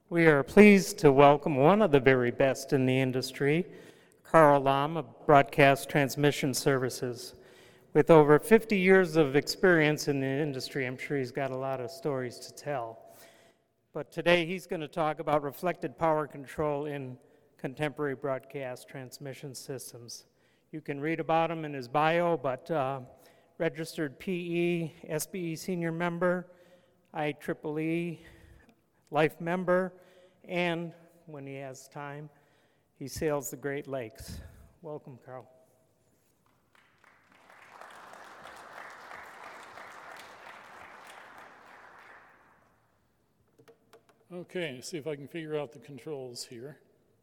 We are pleased to welcome one of the very best in the industry, Carl Lahm of Broadcast Transmission Services. With over 50 years of experience in the industry, I'm sure he's got a lot of stories to tell. But today he's going to talk about reflected power control in contemporary broadcast transmission systems. You can read about him in his bio, but registered PE, SBE senior member, IEEE life member, and when he has time, he sails the Great Lakes. Welcome, Carl. Okay, see if I can figure out the controls here.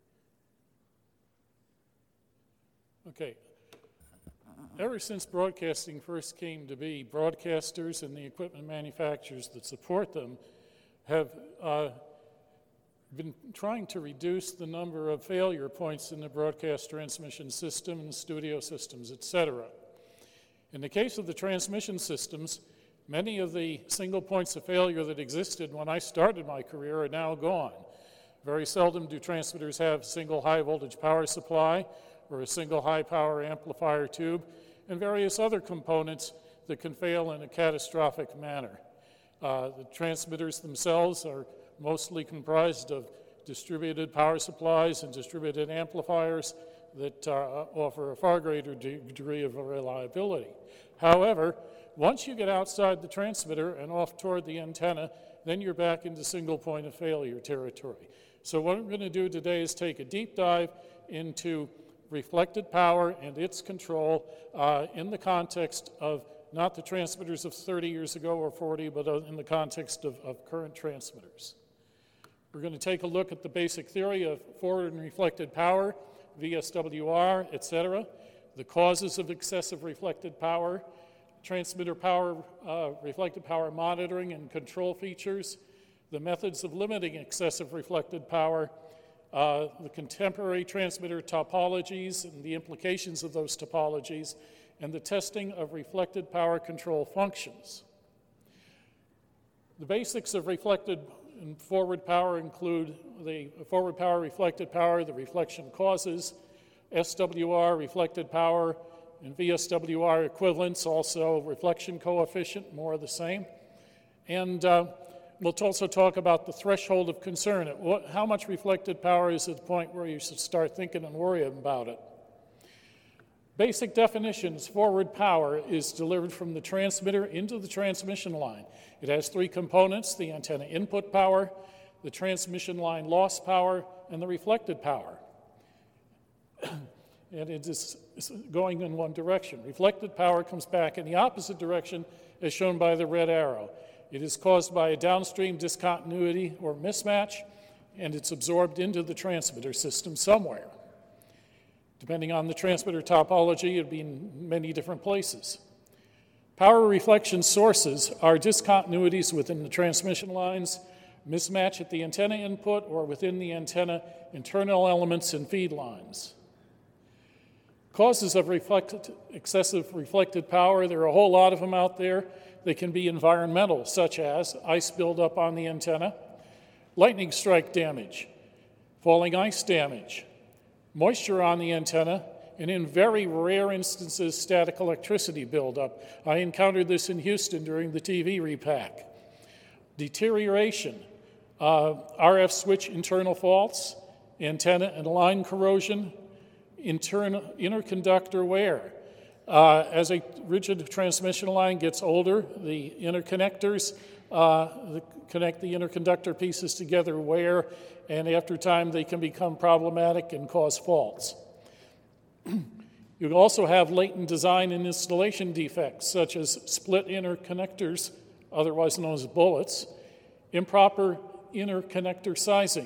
Okay. Ever since broadcasting first came to be, broadcasters and the equipment manufacturers that support them have been trying to reduce the number of failure points in the broadcast transmission system and studio systems, etc. In the case of the transmission systems, many of the single points of failure that existed when I started my career are now gone. Very seldom do transmitters have a single high voltage power supply or a single high power amplifier tube and various other components that can fail in a catastrophic manner. The transmitters themselves are mostly comprised of distributed power supplies and distributed amplifiers that offer a far greater degree of reliability. However, once you get outside the transmitter and off toward the antenna, then you're back into single point of failure territory. So what I'm going to do today is take a deep dive into reflected power and its control in the context of not the transmitters of 30 years ago or 40, but in the context of current transmitters. We're going to take a look at the basic theory of forward and reflected power, VSWR, etc., the causes of excessive reflected power, transmitter power, reflected power monitoring and control features, the methods of limiting excessive reflected power, the contemporary transmitter topologies and the implications of those topologies, and the testing of reflected power control functions. The basics of reflected and forward power include the forward power, reflected power, the reflection causes, SWR, reflected power, and VSWR equivalents, also reflection coefficient, more of the same. And we'll also talk about the threshold of concern. How much reflected power is at the point where you should start thinking and worrying about it? Basic definitions: forward power is delivered from the transmitter into the transmission line. It has three components: the antenna input power, the transmission line loss power, and the reflected power. And it is going in one direction. Reflected power comes back in the opposite direction, as shown by the red arrow. It is caused by a downstream discontinuity or mismatch, and it's absorbed into the transmitter system somewhere. Depending on the transmitter topology, it'd be in many different places. Power reflection sources are discontinuities within the transmission lines, mismatch at the antenna input, or within the antenna internal elements and feed lines. Causes of excessive reflected power, there are a whole lot of them out there. They can be environmental, such as ice buildup on the antenna, lightning strike damage, falling ice damage, moisture on the antenna, and in very rare instances, static electricity buildup. I encountered this in Houston during the TV repack. Deterioration, RF switch internal faults, antenna and line corrosion, interconductor wear. As a rigid transmission line gets older, the interconnectors that connect the interconductor pieces together wear, and after time they can become problematic and cause faults. You can also have latent design and installation defects, such as split interconnectors, otherwise known as bullets, improper interconnector sizing,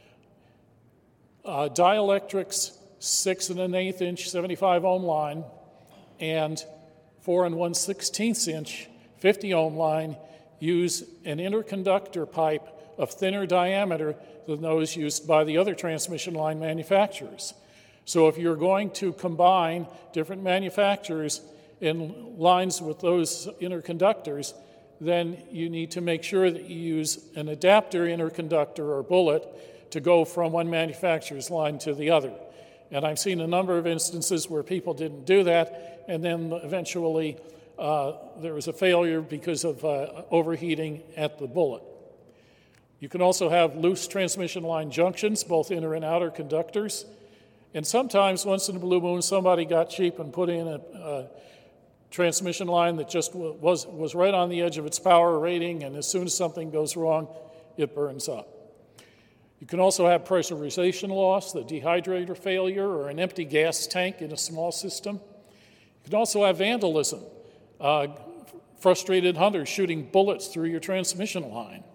dielectrics 6 1/8 inch 75 ohm line and 4 1/16 inch 50 ohm line use an interconductor pipe of thinner diameter than those used by the other transmission line manufacturers. So if you're going to combine different manufacturers in lines with those interconductors, then you need to make sure that you use an adapter, interconductor, or bullet to go from one manufacturer's line to the other. And I've seen a number of instances where people didn't do that, and then eventually there was a failure because of overheating at the bullet. You can also have loose transmission line junctions, both inner and outer conductors. And sometimes, once in a blue moon, somebody got cheap and put in a transmission line that just was right on the edge of its power rating, and as soon as something goes wrong, it burns up. You can also have pressurization loss, the dehydrator failure, or an empty gas tank in a small system. You can also have vandalism, frustrated hunters shooting bullets through your transmission line.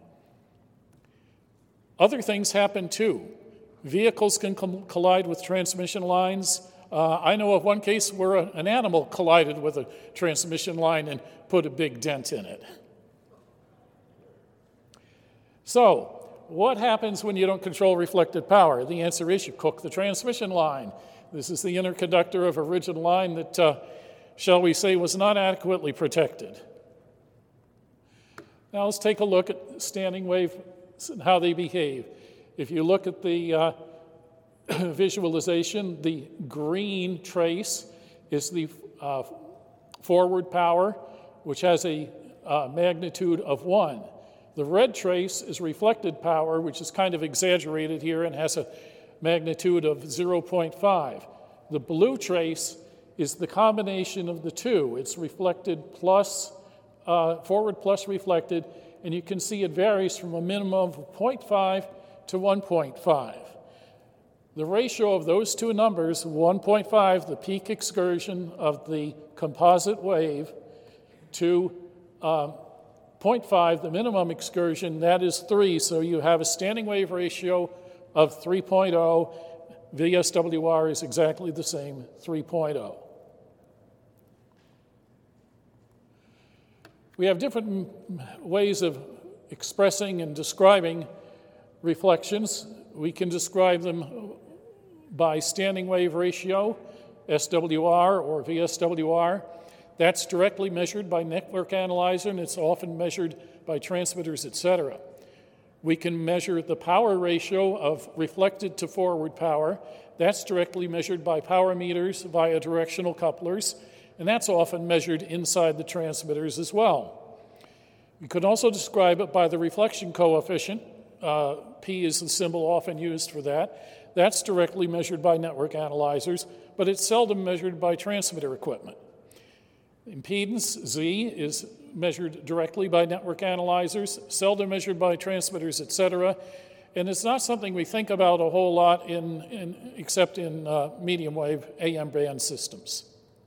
Other things happen too. Vehicles can collide with transmission lines. I know of one case where an animal collided with a transmission line and put a big dent in it. So, what happens when you don't control reflected power? The answer is you cook the transmission line. This is the interconductor of a rigid line that, shall we say, was not adequately protected. Now let's take a look at standing waves and how they behave. If you look at the visualization, the green trace is the forward power, which has a magnitude of 1. The red trace is reflected power, which is kind of exaggerated here and has a magnitude of 0.5. The blue trace is the combination of the two. It's reflected plus, forward plus reflected, and you can see it varies from a minimum of 0.5 to 1.5. The ratio of those two numbers, 1.5, the peak excursion of the composite wave, to 0.5, the minimum excursion, that is 3, so you have a standing wave ratio of 3.0. VSWR is exactly the same, 3.0. We have different ways of expressing and describing reflections. We can describe them by standing wave ratio, SWR or VSWR. That's directly measured by network analyzer, and it's often measured by transmitters, etc. We can measure the power ratio of reflected to forward power. That's directly measured by power meters via directional couplers, and that's often measured inside the transmitters as well. You could also describe it by the reflection coefficient. P is the symbol often used for that. That's directly measured by network analyzers, but it's seldom measured by transmitter equipment. Impedance, Z, is measured directly by network analyzers, seldom measured by transmitters, etc. And it's not something we think about a whole lot except in medium wave AM band systems.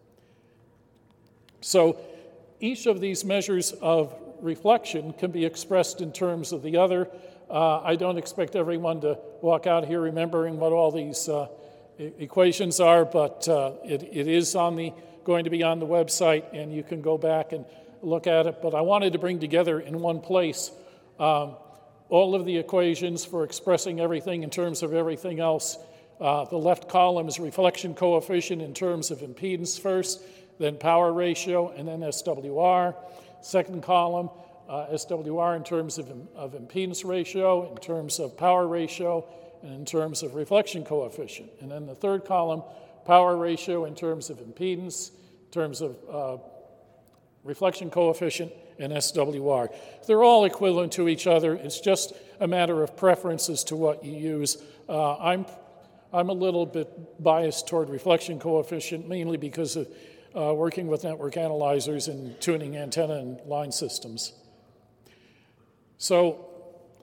So each of these measures of reflection can be expressed in terms of the other. I don't expect everyone to walk out here remembering what all these equations are, but it is going to be on the website, and you can go back and look at it. But I wanted to bring together in one place all of the equations for expressing everything in terms of everything else. The left column is reflection coefficient in terms of impedance first, then power ratio, and then SWR. Second column, SWR in terms of impedance ratio, in terms of power ratio, and in terms of reflection coefficient. And then the third column, power ratio in terms of impedance, in terms of reflection coefficient, and SWR. They're all equivalent to each other. It's just a matter of preference as to what you use. I'm a little bit biased toward reflection coefficient, mainly because of working with network analyzers and tuning antenna and line systems. So,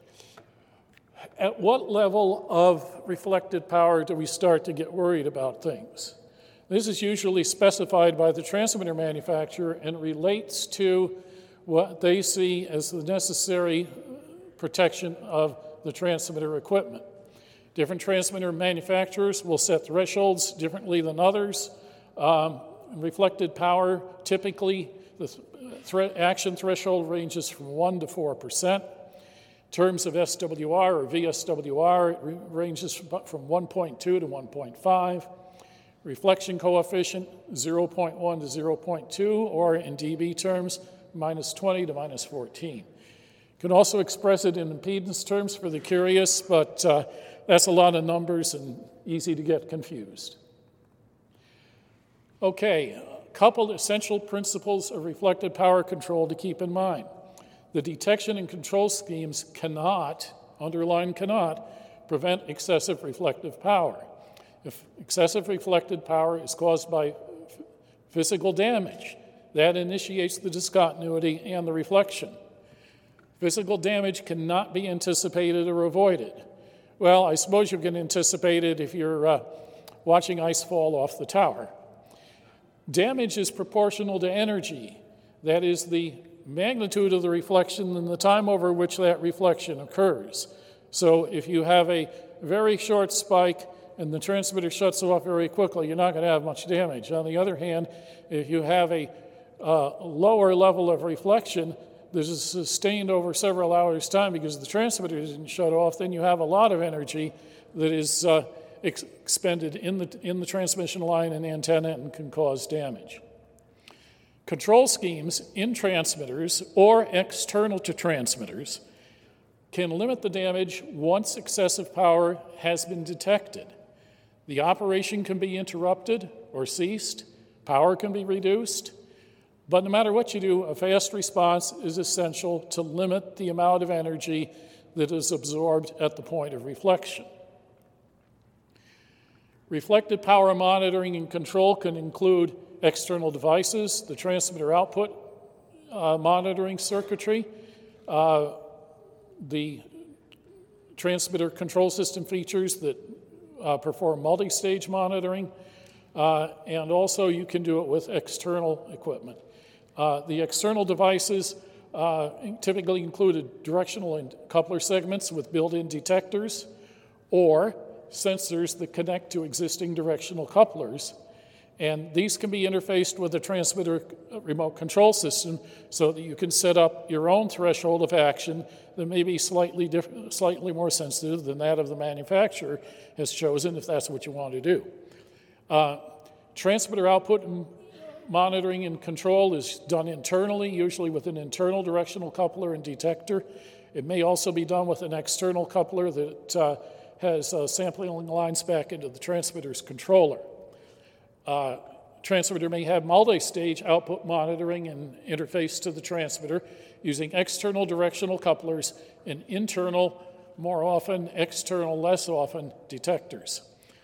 at what level of reflected power do we start to get worried about things? This is usually specified by the transmitter manufacturer and relates to what they see as the necessary protection of the transmitter equipment. Different transmitter manufacturers will set thresholds differently than others. Reflected power, typically, the action threshold ranges from 1 to 4%. In terms of SWR or VSWR, it ranges from 1.2 to 1.5. Reflection coefficient, 0.1 to 0.2, or in dB terms, minus 20 to minus 14. You can also express it in impedance terms for the curious, but that's a lot of numbers and easy to get confused. Okay, a couple essential principles of reflected power control to keep in mind. The detection and control schemes cannot, underline cannot, prevent excessive reflective power. If excessive reflected power is caused by physical damage, that initiates the discontinuity and the reflection. Physical damage cannot be anticipated or avoided. Well, I suppose you can anticipate it if you're watching ice fall off the tower. Damage is proportional to energy. That is the magnitude of the reflection and the time over which that reflection occurs. So if you have a very short spike and the transmitter shuts off very quickly, you're not going to have much damage. On the other hand, if you have a lower level of reflection that is sustained over several hours' time because the transmitter didn't shut off, then you have a lot of energy that is expended in the transmission line and antenna and can cause damage. Control schemes in transmitters or external to transmitters can limit the damage once excessive power has been detected. The operation can be interrupted or ceased, power can be reduced, but no matter what you do, a fast response is essential to limit the amount of energy that is absorbed at the point of reflection. Reflected power monitoring and control can include external devices, the transmitter output monitoring circuitry, the transmitter control system features that perform multi-stage monitoring, and also you can do it with external equipment. The external devices typically include directional and coupler segments with built-in detectors or sensors that connect to existing directional couplers. And these can be interfaced with the transmitter remote control system so that you can set up your own threshold of action that may be slightly more sensitive than that of the manufacturer has chosen, if that's what you want to do. Transmitter output and monitoring and control is done internally, usually with an internal directional coupler and detector. It may also be done with an external coupler that has sampling lines back into the transmitter's controller. Transmitter may have multi-stage output monitoring and interface to the transmitter using external directional couplers and internal, more often, external, less often, detectors.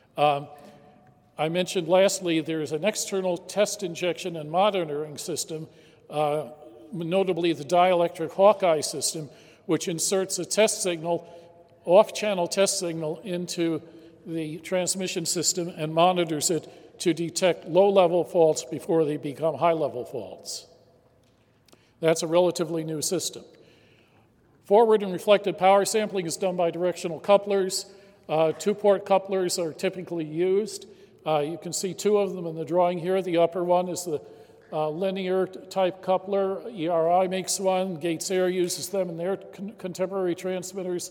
I mentioned lastly, there's an external test injection and monitoring system, notably the dielectric Hawkeye system, which inserts a test signal, off-channel test signal into the transmission system and monitors it to detect low-level faults before they become high-level faults. That's a relatively new system. Forward and reflected power sampling is done by directional couplers. Two-port couplers are typically used. You can see two of them in the drawing here. The upper one is the linear type coupler. ERI makes one. Gates Air uses them in their contemporary transmitters.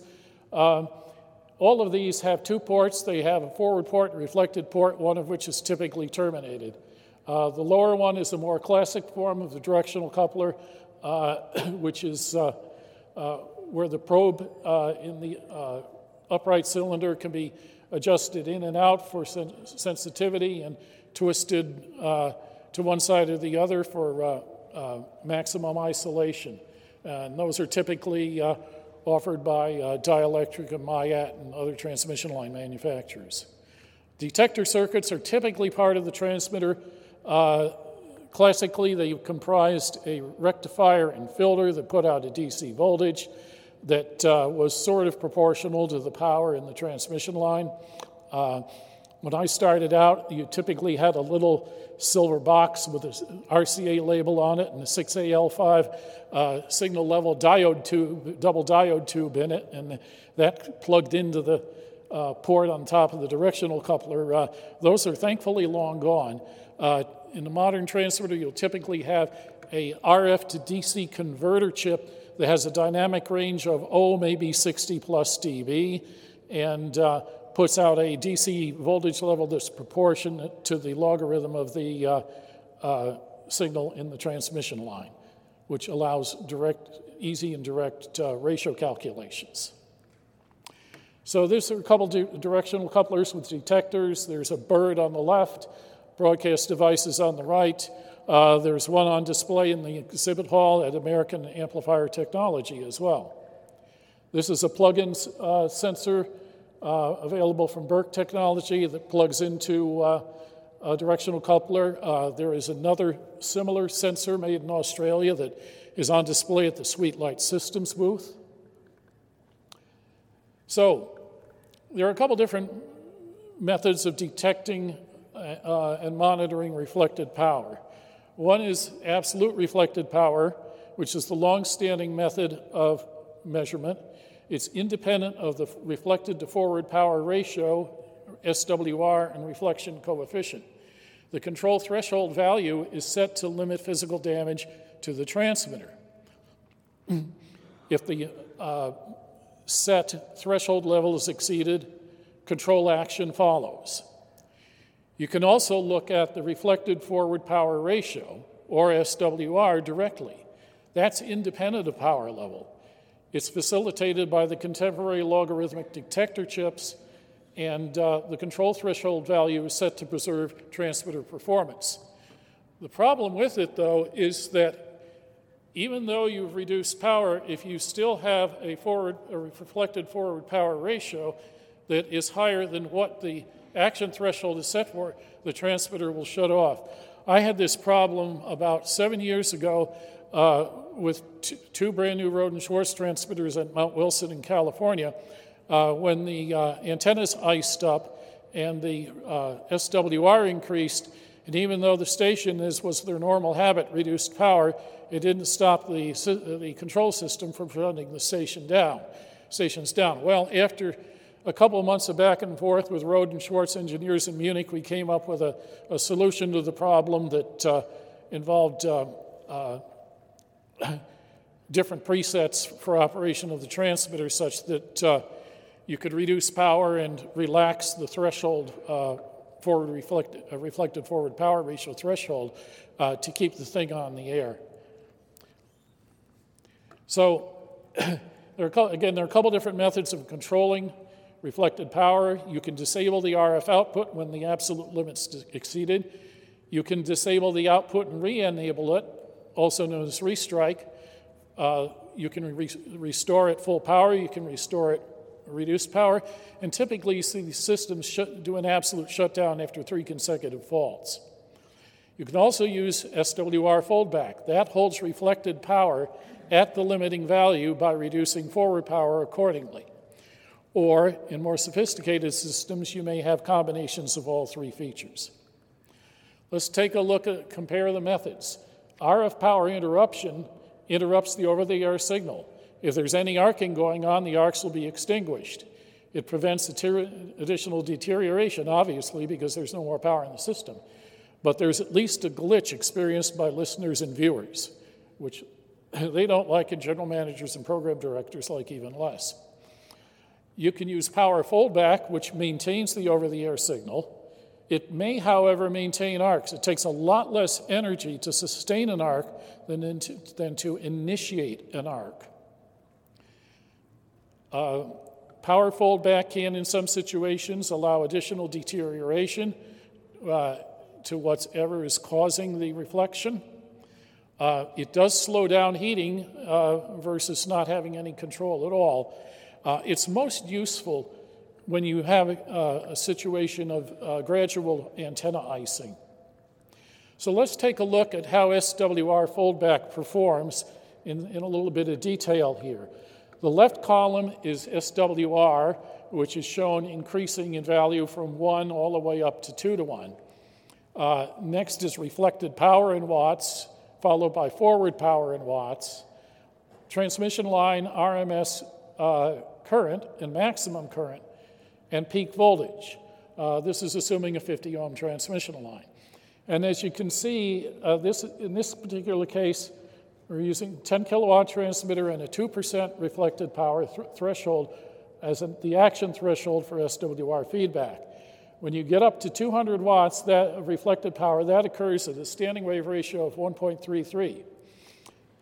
All of these have two ports. They have a forward port and reflected port, one of which is typically terminated. The lower one is a more classic form of the directional coupler, which is where the probe in the upright cylinder can be adjusted in and out for sensitivity and twisted to one side or the other for maximum isolation. And those are typically offered by Dielectric and Mayat and other transmission line manufacturers. Detector circuits are typically part of the transmitter. Classically, they comprised a rectifier and filter that put out a DC voltage that was sort of proportional to the power in the transmission line. When I started out, you typically had a little silver box with an RCA label on it and a 6AL5 signal level diode tube, double diode tube in it, and that plugged into the port on top of the directional coupler. Those are thankfully long gone. In the modern transmitter, you'll typically have a RF to DC converter chip that has a dynamic range of, maybe 60 plus dB, and puts out a DC voltage level that's proportionate to the logarithm of the signal in the transmission line. which allows easy and direct ratio calculations. So there's a couple directional couplers with detectors. There's a bird on the left, broadcast devices on the right. There's one on display in the exhibit hall at American Amplifier Technology as well. This is a plug-in sensor available from Burke Technology that plugs into a directional coupler. There is another similar sensor made in Australia that is on display at the Sweetlight Systems booth. So there are a couple different methods of detecting and monitoring reflected power. One is absolute reflected power, which is the long-standing method of measurement. It's independent of the reflected to forward power ratio, SWR, and reflection coefficient. The control threshold value is set to limit physical damage to the transmitter. If the set threshold level is exceeded, control action follows. You can also look at the reflected forward power ratio, or SWR, directly. That's independent of power level. It's facilitated by the contemporary logarithmic detector chips, and the control threshold value is set to preserve transmitter performance. The problem with it, though, is that even though you've reduced power, if you still have a reflected forward power ratio that is higher than what the action threshold is set for, the transmitter will shut off. I had this problem about 7 years ago with two brand new Rohde & Schwarz transmitters at Mount Wilson in California when the antennas iced up and the SWR increased, and even though the station, as was their normal habit, reduced power, it didn't stop the control system from shutting the stations down. Well, after a couple of months of back and forth with Rohde & Schwarz engineers in Munich, we came up with a solution to the problem that involved different presets for operation of the transmitter such that you could reduce power and relax the threshold reflected forward power ratio threshold to keep the thing on the air. So there are a couple different methods of controlling reflected power. You can disable the RF output when the absolute limit's exceeded. You can disable the output and re-enable it, also known as restrike. You can restore it full power. You can restore it reduced power. And typically, you see these systems do an absolute shutdown after 3 consecutive faults. You can also use SWR foldback. That holds reflected power at the limiting value by reducing forward power accordingly. Or, in more sophisticated systems, you may have combinations of all 3 features. Let's take a look at, compare the methods. RF power interruption interrupts the over-the-air signal. If there's any arcing going on, the arcs will be extinguished. It prevents additional deterioration, obviously, because there's no more power in the system. But there's at least a glitch experienced by listeners and viewers, which they don't like, and general managers and program directors like even less. You can use power foldback, which maintains the over-the-air signal. It may, however, maintain arcs. It takes a lot less energy to sustain an arc than to initiate an arc. Power foldback can, in some situations, allow additional deterioration to whatever is causing the reflection. It does slow down heating versus not having any control at all. It's most useful when you have a situation of gradual antenna icing. So let's take a look at how SWR foldback performs in a little bit of detail here. The left column is SWR, which is shown increasing in value from 1 all the way up to 2 to 1. Next is reflected power in watts, followed by forward power in watts. Transmission line RMS current and maximum current, and peak voltage. This is assuming a 50 ohm transmission line. And as you can see, in this particular case, we're using 10 kilowatt transmitter and a 2% reflected power threshold as the action threshold for SWR feedback. When you get up to 200 watts that reflected power, that occurs at a standing wave ratio of 1.33.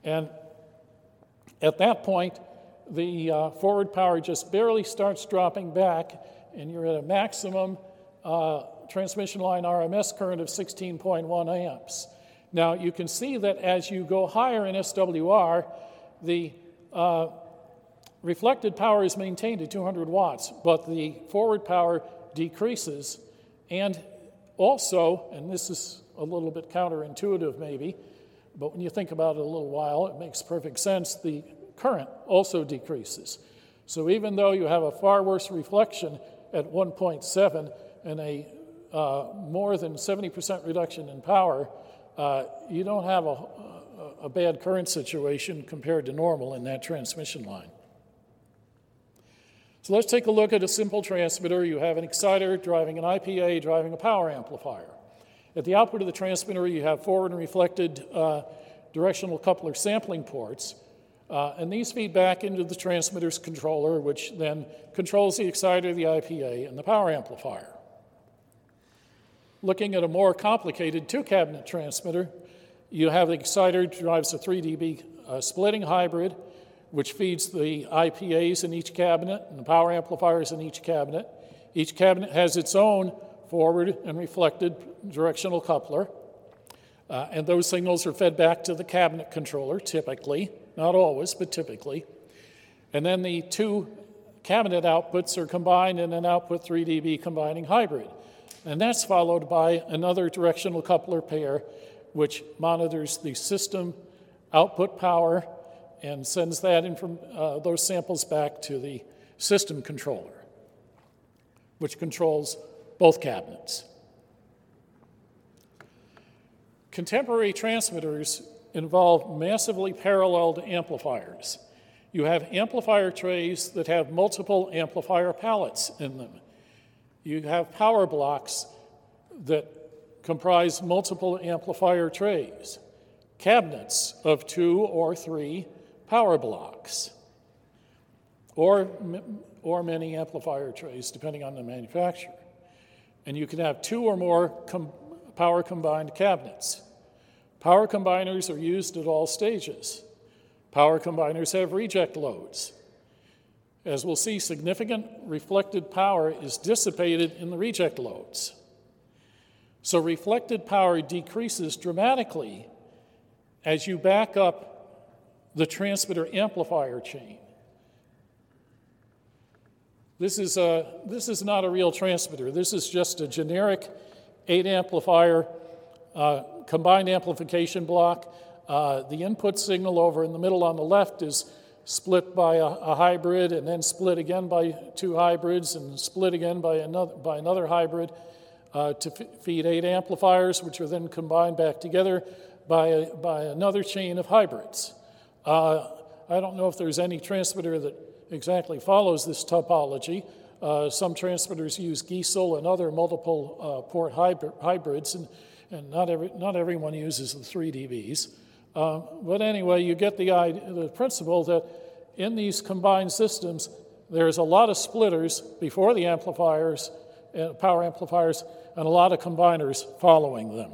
And at that point, the forward power just barely starts dropping back, and you're at a maximum transmission line RMS current of 16.1 amps. Now, you can see that as you go higher in SWR, the reflected power is maintained at 200 watts, but the forward power decreases. And also, and this is a little bit counterintuitive maybe, but when you think about it a little while, it makes perfect sense, the current also decreases. So even though you have a far worse reflection at 1.7 and a more than 70% reduction in power, you don't have a bad current situation compared to normal in that transmission line. So let's take a look at a simple transmitter. You have an exciter driving an IPA, driving a power amplifier. At the output of the transmitter, you have forward and reflected directional coupler sampling ports, and these feed back into the transmitter's controller, which then controls the exciter, the IPA, and the power amplifier. Looking at a more complicated two-cabinet transmitter, you have the exciter drives a 3 dB splitting hybrid, which feeds the IPAs in each cabinet and the power amplifiers in each cabinet. Each cabinet has its own forward and reflected directional coupler, and those signals are fed back to the cabinet controller, typically, not always, but typically. And then the two cabinet outputs are combined in an output 3 dB combining hybrid. And that's followed by another directional coupler pair, which monitors the system output power and sends that those samples back to the system controller, which controls both cabinets. Contemporary transmitters involve massively paralleled amplifiers. You have amplifier trays that have multiple amplifier pallets in them. You have power blocks that comprise multiple amplifier trays, cabinets of 2 or 3 power blocks, or many amplifier trays, depending on the manufacturer. And you can have 2 or more power combined cabinets. Power combiners are used at all stages. Power combiners have reject loads. As we'll see, significant reflected power is dissipated in the reject loads. So reflected power decreases dramatically as you back up the transmitter amplifier chain. This is not a real transmitter. This is just a generic 8 amplifier combined amplification block. The input signal over in the middle on the left is split by a hybrid, and then split again by 2 hybrids, and split again by another hybrid to feed 8 amplifiers, which are then combined back together by another chain of hybrids. I don't know if there's any transmitter that exactly follows this topology. Some transmitters use Giesel and other multiple port hybrids, and not everyone uses the 3 dBs. But anyway, you get the principle that in these combined systems, there's a lot of splitters before the amplifiers, power amplifiers, and a lot of combiners following them.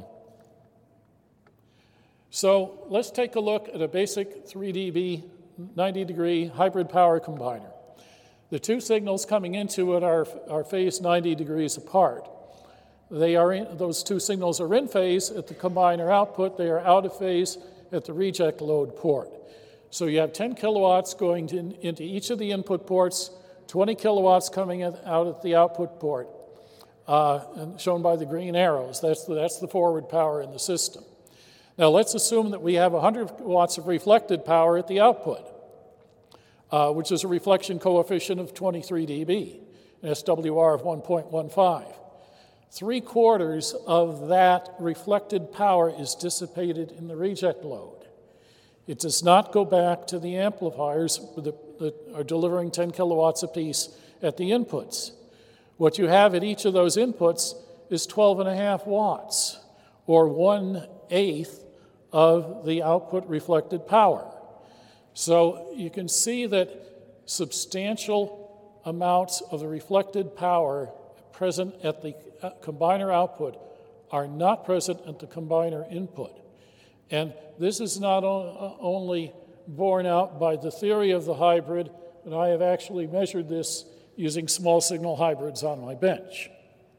So let's take a look at a basic 3 dB, 90-degree hybrid power combiner. The 2 signals coming into it are phased 90 degrees apart. Those 2 signals are in phase at the combiner output. They are out of phase at the reject load port. So you have 10 kilowatts going into each of the input ports, 20 kilowatts coming out at the output port, and shown by the green arrows. That's the forward power in the system. Now let's assume that we have 100 watts of reflected power at the output, which is a reflection coefficient of 23 dB, an SWR of 1.15. 3/4 of that reflected power is dissipated in the reject load. It does not go back to the amplifiers that are delivering 10 kilowatts apiece at the inputs. What you have at each of those inputs is 12.5 watts, or 1/8 of the output reflected power. So you can see that substantial amounts of the reflected power present at the combiner output are not present at the combiner input. And this is not only borne out by the theory of the hybrid, but I have actually measured this using small signal hybrids on my bench.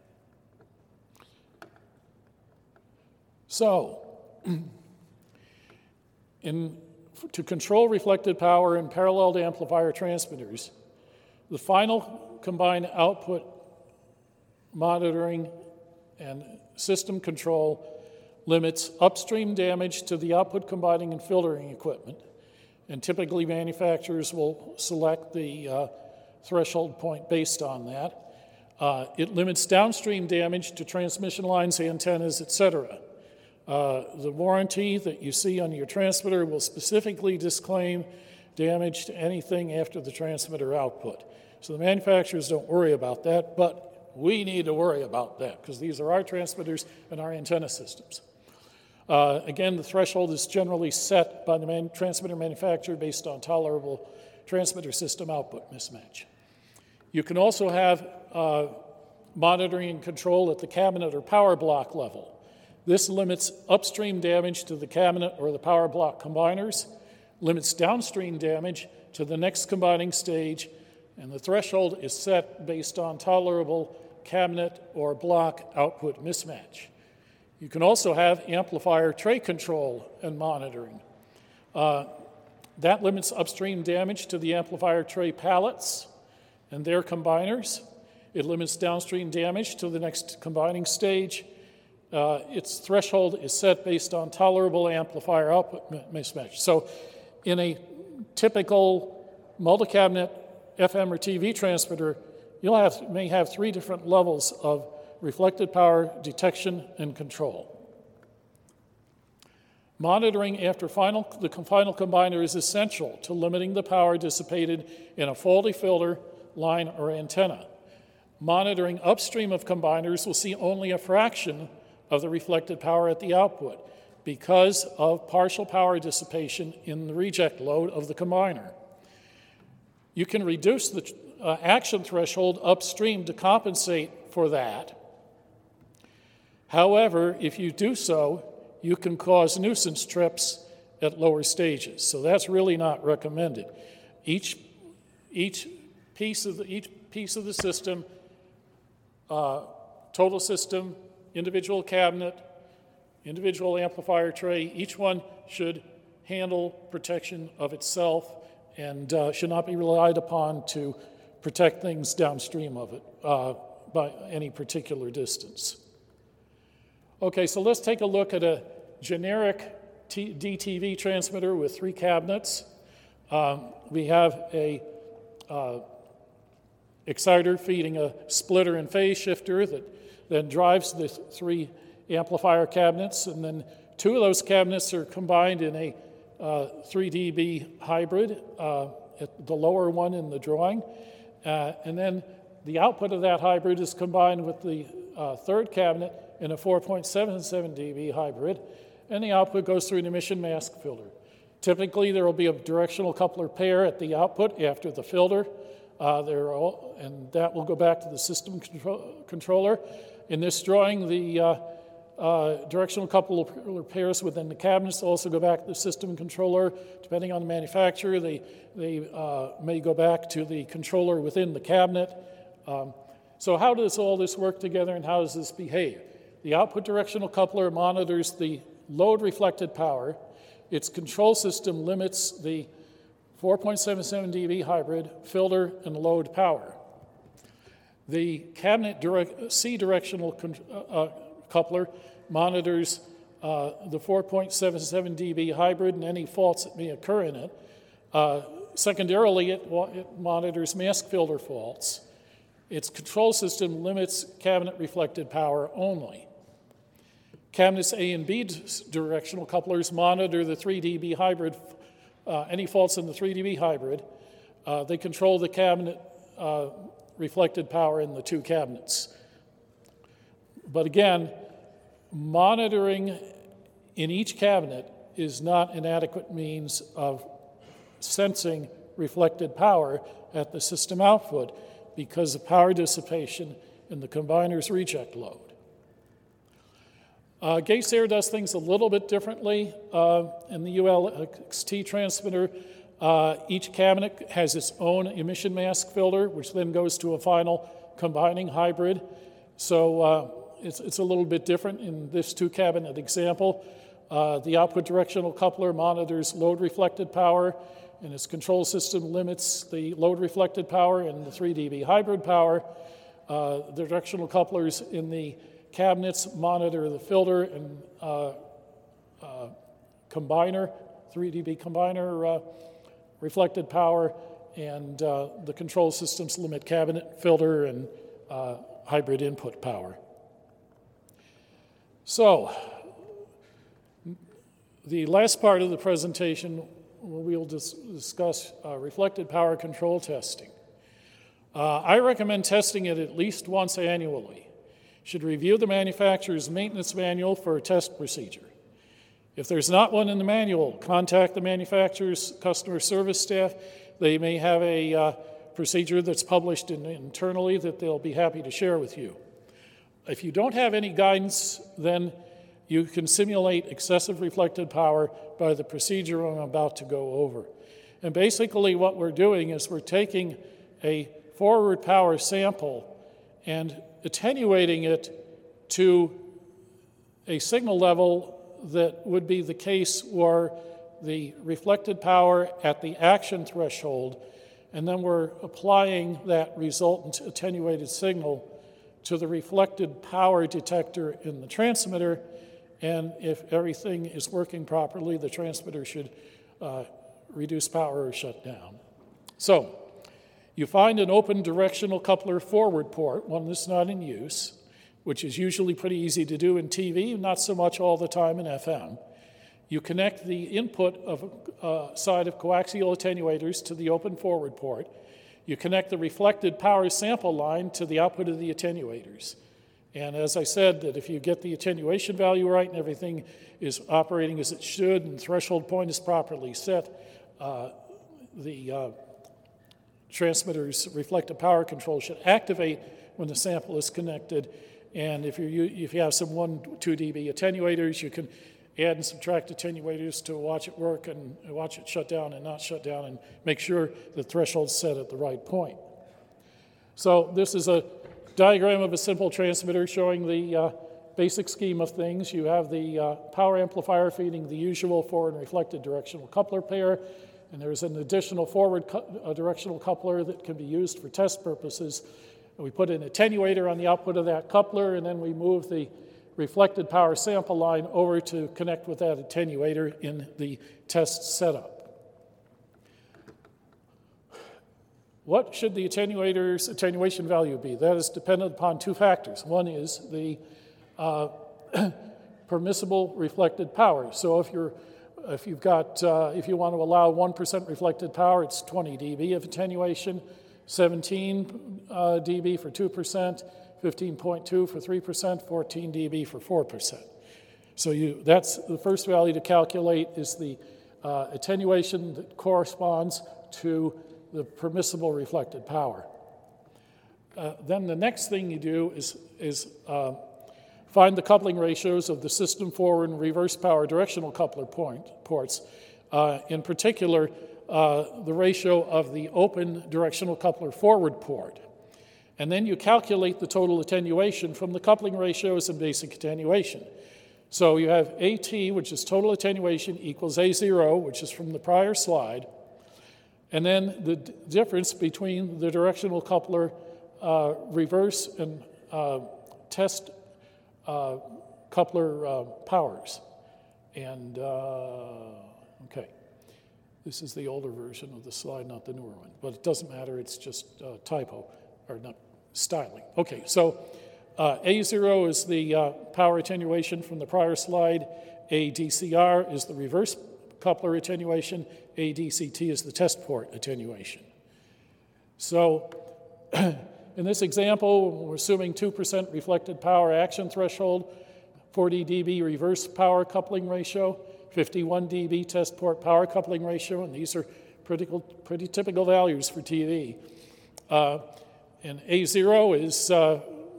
So, to control reflected power in parallel to amplifier transmitters, the final combined output monitoring and system control limits upstream damage to the output combining and filtering equipment, and typically manufacturers will select the threshold point based on that. It limits downstream damage to transmission lines, antennas, etc. The warranty that you see on your transmitter will specifically disclaim damage to anything after the transmitter output. So the manufacturers don't worry about that, but we need to worry about that because these are our transmitters and our antenna systems. Again, the threshold is generally set by the transmitter manufacturer based on tolerable transmitter system output mismatch. You can also have monitoring and control at the cabinet or power block level. This limits upstream damage to the cabinet or the power block combiners, limits downstream damage to the next combining stage, and the threshold is set based on tolerable cabinet or block output mismatch. You can also have amplifier tray control and monitoring. That limits upstream damage to the amplifier tray pallets and their combiners. It limits downstream damage to the next combining stage. Its threshold is set based on tolerable amplifier output mismatch. So in a typical multi-cabinet FM or TV transmitter, may have 3 different levels of reflected power detection and control. Monitoring after the final combiner is essential to limiting the power dissipated in a faulty filter, line, or antenna. Monitoring upstream of combiners will see only a fraction of the reflected power at the output because of partial power dissipation in the reject load of the combiner. You can reduce the action threshold upstream to compensate for that. However, if you do so, you can cause nuisance trips at lower stages. So that's really not recommended. Each piece of the system, total system, individual cabinet, individual amplifier tray, each one should handle protection of itself and should not be relied upon to protect things downstream of it by any particular distance. Okay, so let's take a look at a generic DTV transmitter with 3 cabinets. We have a exciter feeding a splitter and phase shifter that then drives the 3 amplifier cabinets, and then 2 of those cabinets are combined in a 3 dB hybrid, at the lower one in the drawing. And then the output of that hybrid is combined with the 3rd cabinet in a 4.77 dB hybrid, and the output goes through an emission mask filter. Typically, there will be a directional coupler pair at the output after the filter, and that will go back to the system controller. In this drawing, the directional coupler pairs within the cabinets also go back to the system controller. Depending on the manufacturer, they may go back to the controller within the cabinet. So how does all this work together and how does this behave? The output directional coupler monitors the load reflected power. Its control system limits the 4.77 dB hybrid, filter, and load power. The cabinet C directional coupler monitors the 4.77 dB hybrid and any faults that may occur in it. Secondarily, it monitors mask filter faults. Its control system limits cabinet reflected power only. Cabinets A and B directional couplers monitor the 3 dB hybrid, any faults in the 3 dB hybrid. They control the cabinet reflected power in the 2 cabinets. But again, monitoring in each cabinet is not an adequate means of sensing reflected power at the system output because of power dissipation in the combiner's reject load. Gasair does things a little bit differently. In the ULXT transmitter, each cabinet has its own emission mask filter, which then goes to a final combining hybrid. So it's a little bit different in this two-cabinet example. The output directional coupler monitors load reflected power, and its control system limits the load reflected power and the 3 dB hybrid power. The directional couplers in the cabinets monitor the filter and combiner, 3 dB combiner reflected power, and the control systems limit cabinet, filter, and hybrid input power. So, the last part of the presentation, we'll discuss reflected power control testing. I recommend testing it at least once annually. Should review the manufacturer's maintenance manual for a test procedure. If there's not one in the manual, contact the manufacturer's customer service staff. They may have a procedure that's published internally that they'll be happy to share with you. If you don't have any guidance, then you can simulate excessive reflected power by the procedure I'm about to go over. And basically what we're doing is we're taking a forward power sample and attenuating it to a signal level that would be the case where the reflected power at the action threshold, and then we're applying that resultant attenuated signal to the reflected power detector in the transmitter, and if everything is working properly, the transmitter should reduce power or shut down. So, you find an open directional coupler forward port, one that's not in use, which is usually pretty easy to do in TV, not so much all the time in FM. You connect the input of a side of coaxial attenuators to the open forward port. You connect the reflected power sample line to the output of the attenuators. And as I said, that if you get the attenuation value right and everything is operating as it should and threshold point is properly set, the transmitter's reflective power control should activate when the sample is connected. And if you have some 1-2 dB attenuators, you can add and subtract attenuators to watch it work and watch it shut down and not shut down and make sure the threshold's set at the right point. So this is a diagram of a simple transmitter showing the basic scheme of things. You have the power amplifier feeding the usual forward and reflected directional coupler pair, and there's an additional forward directional coupler that can be used for test purposes. And we put an attenuator on the output of that coupler, and then we move the reflected power sample line over to connect with that attenuator in the test setup. What should the attenuator's attenuation value be? That is dependent upon two factors. One is the permissible reflected power. So if you want to allow 1% reflected power, it's 20 dB of attenuation, 17 dB for 2%, 15.2 for 3%, 14 dB for 4%. So that's the first value to calculate is the attenuation that corresponds to the permissible reflected power. Then the next thing you do is find the coupling ratios of the system forward and reverse power directional coupler ports. In particular, the ratio of the open directional coupler forward port. And then you calculate the total attenuation from the coupling ratios and basic attenuation. So you have AT, which is total attenuation, equals A0, which is from the prior slide, and then the difference between the directional coupler reverse and test coupler powers. And, okay, this is the older version of the slide, not the newer one, but it doesn't matter, it's just typo, or not styling. Okay, so A0 is the power attenuation from the prior slide, ADCR is the reverse coupler attenuation, ADCT is the test port attenuation. So in this example, we're assuming 2% reflected power action threshold, 40 dB reverse power coupling ratio, 51 dB test port power coupling ratio, and these are pretty typical values for TV. And A0 is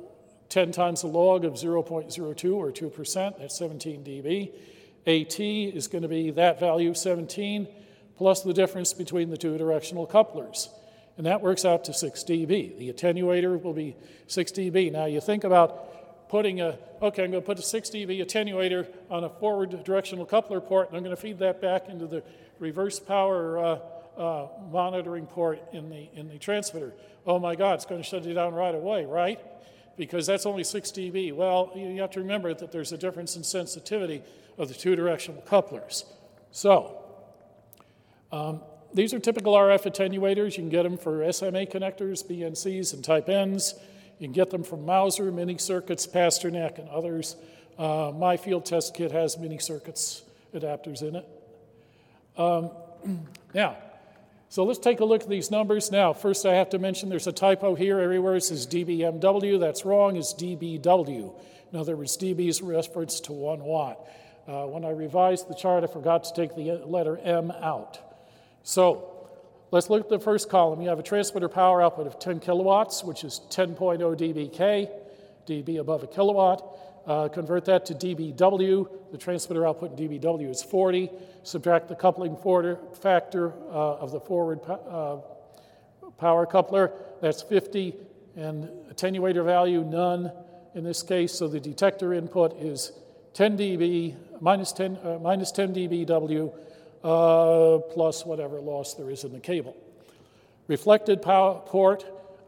10 times the log of 0.02 or 2%, that's 17 dB. AT is going to be that value, 17, plus the difference between the two directional couplers. And that works out to 6 dB. The attenuator will be 6 dB. Now you think about putting I'm going to put a 6 dB attenuator on a forward directional coupler port, and I'm going to feed that back into the reverse power monitoring port in the transmitter. Oh my God, it's going to shut you down right away, right? Because that's only 6 dB. Well, you have to remember that there's a difference in sensitivity of the two directional couplers. So, these are typical RF attenuators. You can get them for SMA connectors, BNCs, and Type Ns. You can get them from Mauser, Mini Circuits, Pasternak, and others. My field test kit has Mini Circuits adapters in it. Now, so let's take a look at these numbers. Now, first I have to mention there's a typo here. Everywhere it says dBmW. That's wrong. It's dBW. In other words, dB is reference to 1 watt. When I revised the chart, I forgot to take the letter M out. So let's look at the first column. You have a transmitter power output of 10 kilowatts, which is 10.0 dBk, dB above a kilowatt. Convert that to dBW. The transmitter output in dBW is 40. Subtract the coupling factor of the forward power coupler. That's 50. And attenuator value, none in this case. So the detector input is 10 dB, minus 10 dBW, plus whatever loss there is in the cable. Reflected power port,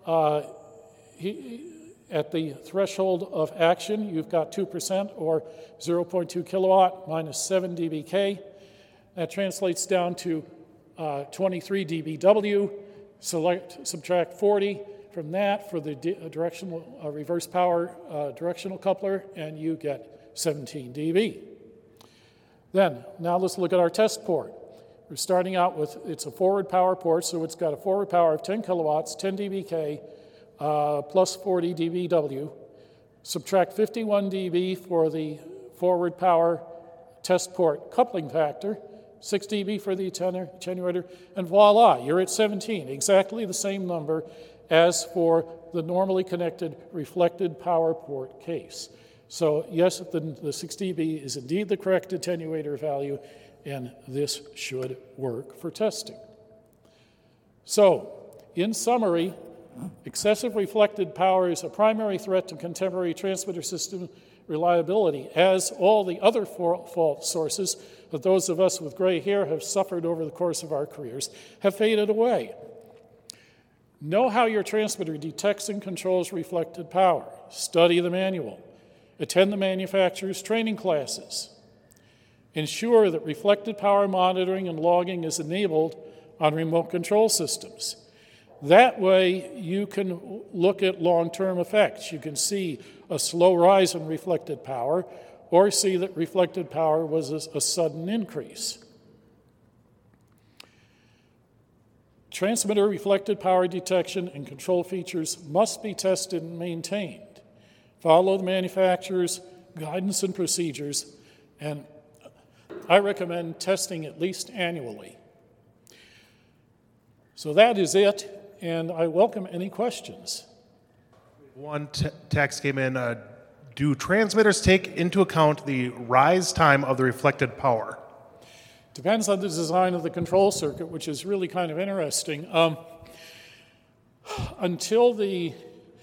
at the threshold of action, you've got 2% or 0.2 kilowatt minus 7 dBk. That translates down to 23 dBW. Subtract 40 from that for the directional reverse power directional coupler, and you get 17 dB. Then, now let's look at our test port. We're starting out with, it's a forward power port, so it's got a forward power of 10 kilowatts, 10 dBk, plus 40 dBW. Subtract 51 dB for the forward power test port coupling factor, 6 dB for the attenuator, and voila, you're at 17, exactly the same number as for the normally connected reflected power port case. So yes, the 6 dB is indeed the correct attenuator value, and this should work for testing. So, in summary, excessive reflected power is a primary threat to contemporary transmitter system reliability, as all the other fault sources that those of us with gray hair have suffered over the course of our careers have faded away. Know how your transmitter detects and controls reflected power. Study the manual. Attend the manufacturer's training classes. Ensure that reflected power monitoring and logging is enabled on remote control systems. That way, you can look at long-term effects. You can see a slow rise in reflected power, or see that reflected power was a sudden increase. Transmitter reflected power detection and control features must be tested and maintained. Follow the manufacturer's guidance and procedures, and I recommend testing at least annually. So that is it, and I welcome any questions. One text came in, do transmitters take into account the rise time of the reflected power? Depends on the design of the control circuit, which is really kind of interesting. Until the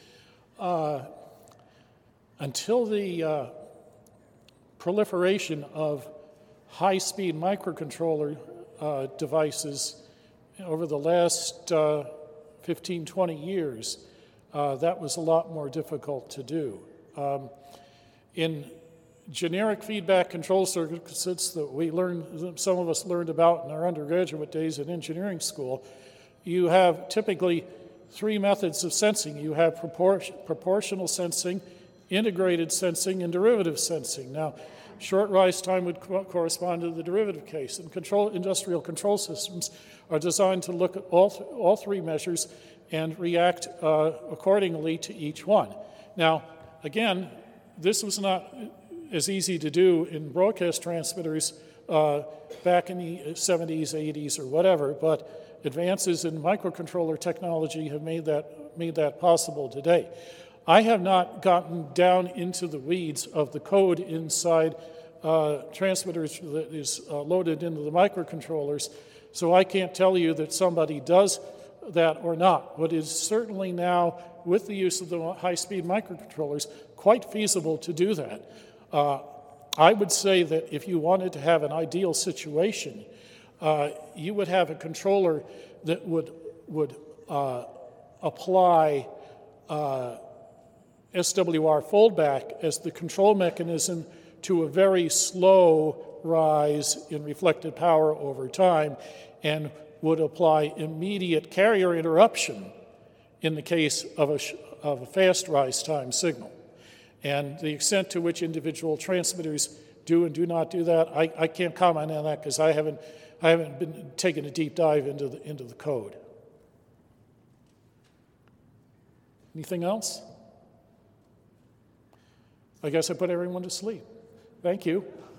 proliferation of high-speed microcontroller devices over the last 15, 20 years, that was a lot more difficult to do. In generic feedback control circuits that we learned, some of us learned about in our undergraduate days in engineering school, you have typically 3 methods of sensing. You have proportional sensing, integrated sensing, and derivative sensing. Now, short rise time would correspond to the derivative case, and industrial control systems are designed to look at all 3 measures and react accordingly to each one. Now, again, this was not as easy to do in broadcast transmitters back in the 70s, 80s, or whatever, but advances in microcontroller technology have made that possible today. I have not gotten down into the weeds of the code inside transmitters that is loaded into the microcontrollers, so I can't tell you that somebody does that or not. What is certainly now, with the use of the high-speed microcontrollers, quite feasible to do that. I would say that if you wanted to have an ideal situation, you would have a controller that would apply SWR foldback as the control mechanism to a very slow rise in reflected power over time, and would apply immediate carrier interruption in the case of a fast rise time signal. And the extent to which individual transmitters do and do not do that, I can't comment on that because I haven't been taking a deep dive into the code. Anything else? I guess I put everyone to sleep. Thank you.